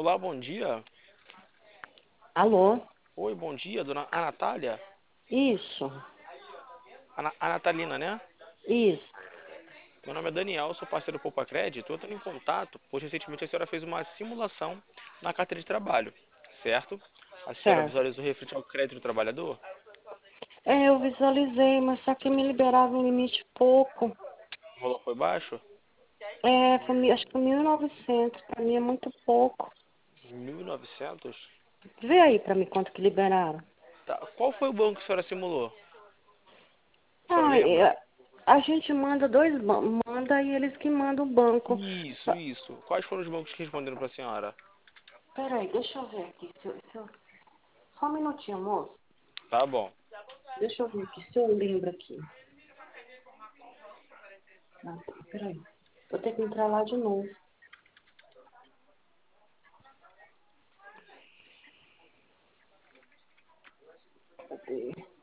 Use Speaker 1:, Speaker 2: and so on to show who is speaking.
Speaker 1: Olá, bom dia.
Speaker 2: Alô?
Speaker 1: Oi, bom dia, dona a Natália.
Speaker 2: Isso,
Speaker 1: A Natalina, né?
Speaker 2: isso,
Speaker 1: Meu nome é Daniel, sou parceiro do Poupa Crédito. Eu estou em contato, pois recentemente a senhora fez uma simulação na carteira de trabalho, certo? A senhora
Speaker 2: certo.
Speaker 1: visualizou referente ao crédito do trabalhador?
Speaker 2: Eu visualizei, mas só que me liberaram um limite pouco.
Speaker 1: O valor foi baixo?
Speaker 2: Acho que foi 1.900, para mim é muito pouco.
Speaker 1: 1.900.
Speaker 2: Vê aí para mim quanto que liberaram.
Speaker 1: Tá. Qual foi o banco que a senhora simulou? A senhora
Speaker 2: Ah,
Speaker 1: lembra?
Speaker 2: a gente manda manda e eles que mandam o banco.
Speaker 1: Isso, isso. Quais foram os bancos que responderam para a senhora?
Speaker 2: Peraí, deixa eu ver aqui. Só um minutinho, moço.
Speaker 1: Tá bom.
Speaker 2: Deixa eu ver aqui, se eu lembro aqui. Ah, tá, peraí. Vou ter que entrar lá de novo. Cadê?